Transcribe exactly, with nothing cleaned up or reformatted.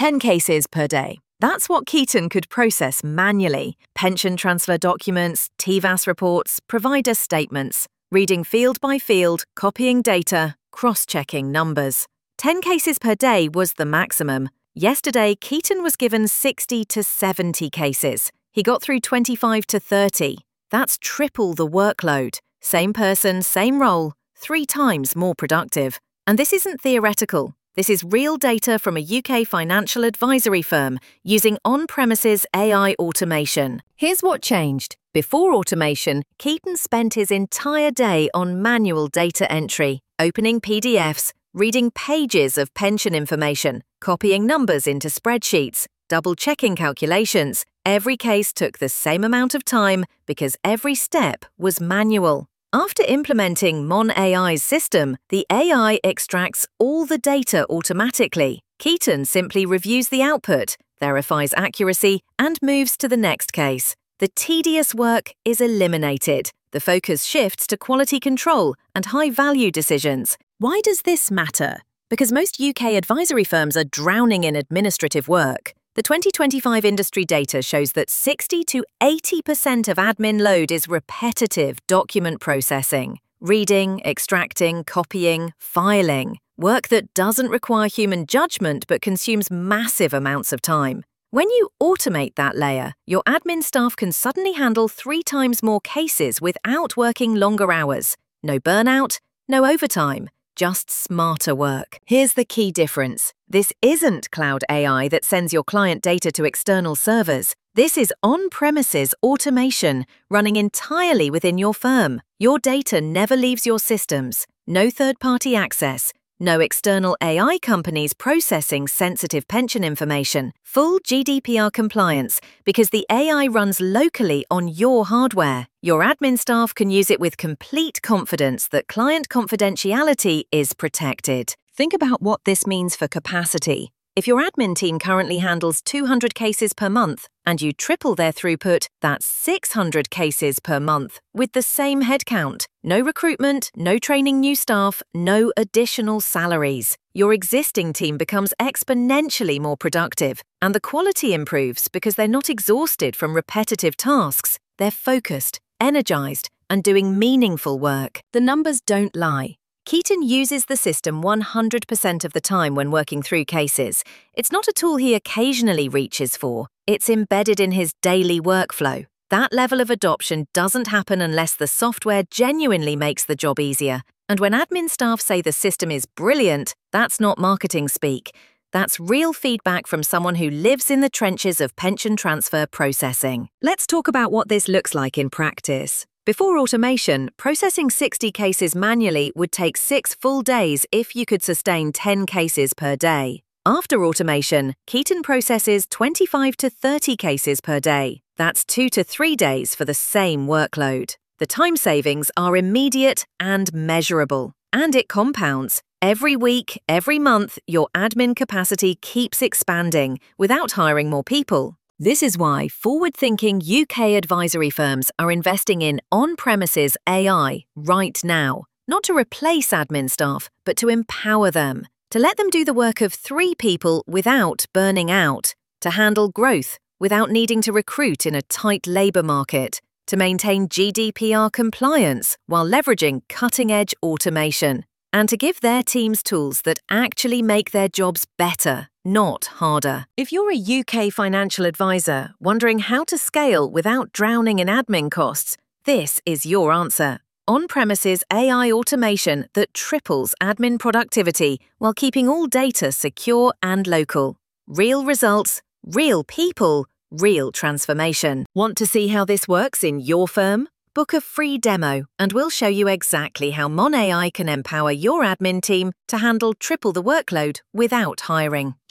ten cases per day. That's what Keaton could process manually. Pension transfer documents, T V A S reports, provider statements, reading field by field, copying data, cross-checking numbers. ten cases per day was the maximum. Yesterday, Keaton was given sixty to seventy cases. He got through twenty-five to thirty. That's triple the workload. Same person, same role, three times more productive. And this isn't theoretical. This is real data from a U K financial advisory firm using on-premises A I automation. Here's what changed. Before automation, Keaton spent his entire day on manual data entry, opening P D Fs, reading pages of pension information, copying numbers into spreadsheets, double-checking calculations. Every case took the same amount of time because every step was manual. After implementing Mon A I's system, the A I extracts all the data automatically. Keaton simply reviews the output, verifies accuracy, and moves to the next case. The tedious work is eliminated. The focus shifts to quality control and high-value decisions. Why does this matter? Because most U K advisory firms are drowning in administrative work. The twenty twenty-five industry data shows that sixty to eighty percent of admin load is repetitive document processing, reading, extracting, copying, filing, work that doesn't require human judgment but consumes massive amounts of time. When you automate that layer, your admin staff can suddenly handle three times more cases without working longer hours. No burnout, no overtime. Just smarter work. Here's the key difference. This isn't cloud A I that sends your client data to external servers. This is on-premises automation running entirely within your firm. Your data never leaves your systems. No third-party access. No external A I companies processing sensitive pension information. Full G D P R compliance because the A I runs locally on your hardware. Your admin staff can use it with complete confidence that client confidentiality is protected. Think about what this means for capacity. If your admin team currently handles two hundred cases per month and you triple their throughput, that's six hundred cases per month with the same headcount. No recruitment, no training new staff, no additional salaries. Your existing team becomes exponentially more productive, and the quality improves because they're not exhausted from repetitive tasks. They're focused, energized, and doing meaningful work. The numbers don't lie. Keaton uses the system one hundred percent of the time when working through cases. It's not a tool he occasionally reaches for. It's embedded in his daily workflow. That level of adoption doesn't happen unless the software genuinely makes the job easier. And when admin staff say the system is brilliant, that's not marketing speak. That's real feedback from someone who lives in the trenches of pension transfer processing. Let's talk about what this looks like in practice. Before automation, processing sixty cases manually would take six full days if you could sustain ten cases per day. After automation, Keaton processes twenty-five to thirty cases per day. That's two to three days for the same workload. The time savings are immediate and measurable. And it compounds. Every week, every month, your admin capacity keeps expanding without hiring more people. This is why forward-thinking U K advisory firms are investing in on-premises A I right now, not to replace admin staff, but to empower them, to let them do the work of three people without burning out, to handle growth without needing to recruit in a tight labour market, to maintain G D P R compliance while leveraging cutting-edge automation, and to give their teams tools that actually make their jobs better, not harder. If you're a U K financial advisor wondering how to scale without drowning in admin costs, this is your answer. On-premises A I automation that triples admin productivity while keeping all data secure and local. Real results, real people, real transformation. Want to see how this works in your firm? Book a free demo and we'll show you exactly how Mon A I can empower your admin team to handle triple the workload without hiring.